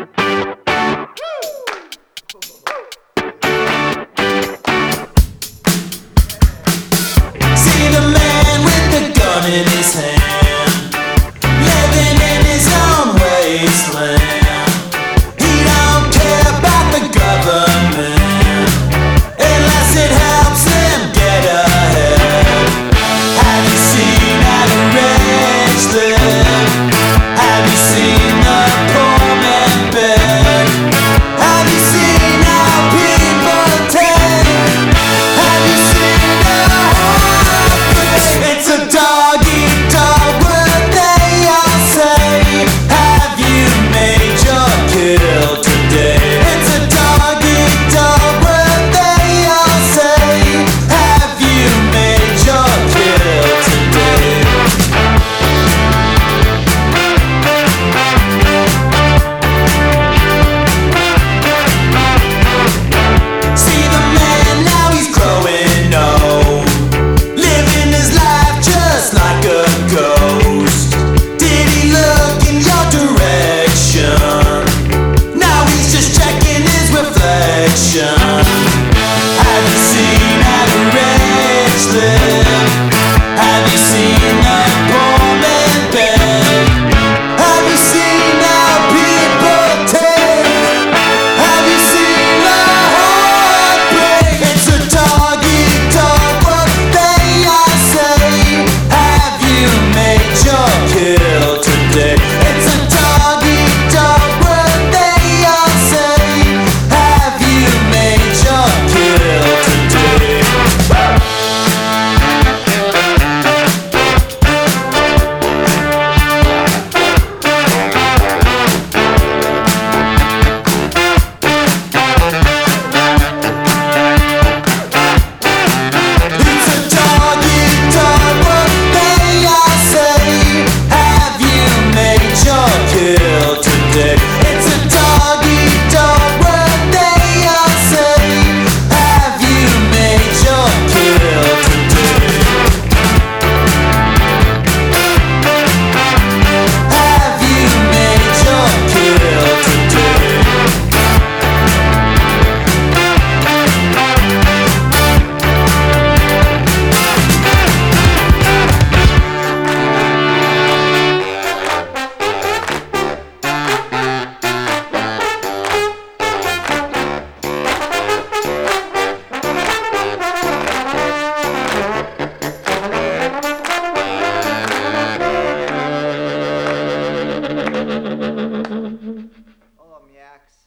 See the man with the gun in his hand, living in his own wasteland. He don't care about the government unless it helps him get ahead. Have you seen how the rich live? Have you seen the poor man beg? Have you seen how people take? Have you seen the heartbreak? It's a dog-eat-dog world, they all say. Have you made your kill today? It's a dog-eat-dog world, they all say. Have you made your kill today? See the man, now he's growing old, living his life just like a ghost. Did he look in your direction? Now he's just checking his reflection. Have you seen how the rich live? Have you seen the poor man beg? Have you seen how people take? Have you seen the heartbreak? It's a dog-eat-dog world, they all say. Have you made your kill today? It's a dog-eat-dog world, they all say. Have you made your kill today? It's a dog-eat-dog world, they all say. Have you made your kill today? It's a dog-eat-dog world, they all say. Have you made your kill today? Have you made your kill today? Oh, Miax.